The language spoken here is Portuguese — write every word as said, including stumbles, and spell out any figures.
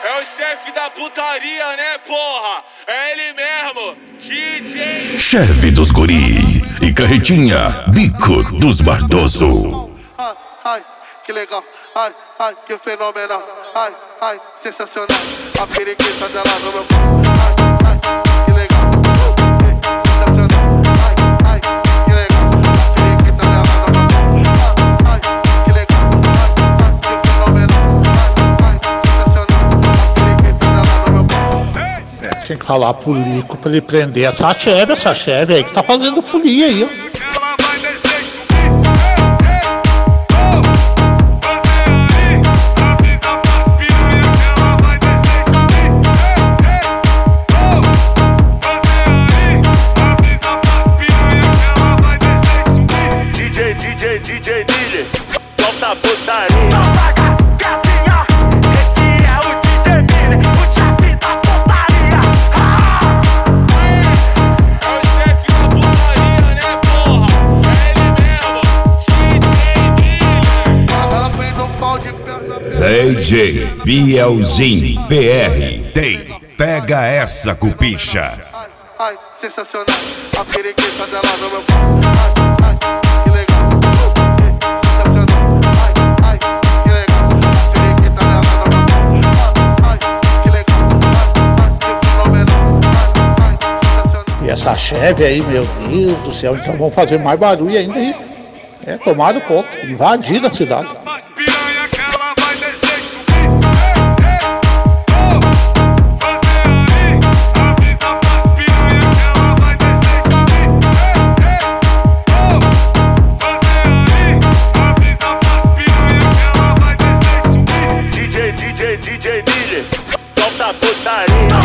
É o chefe da putaria, né, porra? É ele mesmo, D J. Chefe dos guri e carretinha, bico dos Bardoso. Ai, ai, que legal. Ai, ai, que fenomenal. Ai, ai, sensacional. A periquita dela no meu pau. Ai, ai, que legal. Sensacional. Ai, ai, que legal. A periquita dela no meu pau. Ai, ai, que legal. Ai, ai, que fenomenal. Ai, ai, sensacional. A periquita dela no meu pau. É, tinha que falar pro Lico pra ele prender essa cheve, essa cheve aí que tá fazendo folia aí, ó. D J Miller, solta a putaria. Toca, gatinha, esse é o D J Miller, o chefe da putaria. É o chefe da putaria, né, porra? É ele mesmo, D J Miller. Ela vem no pau de perna. D J Bielzinho P R tem Pega Essa Cupicha. Ai, ai, sensacional. A periquita dela no meu pau. Ai, ai, que legal. Sensacional. Ai, ai, que legal. A periquita dela no meu pau. Ai, ai, que legal. Ai, ai, que fenomenal. Ai, ai, sensacional. E essa cheve aí, meu Deus do céu, então vão fazer mais barulho ainda aí. É, tomaram conta, invadiram a cidade. As piranha que ela vai descer e subir. Fazer aí, avisa pras piranha que ela vai descer e subir. Fazer aí, avisa pras piranha que ela vai descer e subir. D J, D J, D J Miller, solta a putaria.